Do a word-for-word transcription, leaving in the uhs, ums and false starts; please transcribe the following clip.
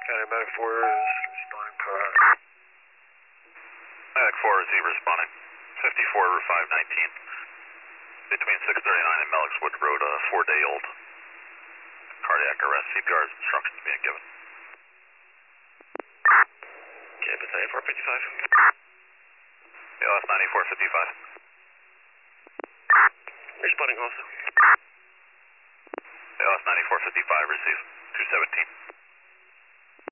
County Medic four is responding per. Medic four is responding. fifty-four or five nineteen. Between six thirty-nine and Melix Wood Road, a four day old. Cardiac arrest, C P R instructions being given. Okay, Battalion four fifty-five. A L S ninety-four fifty-five. Responding also. A L S ninety-four fifty-five, receive two seventeen.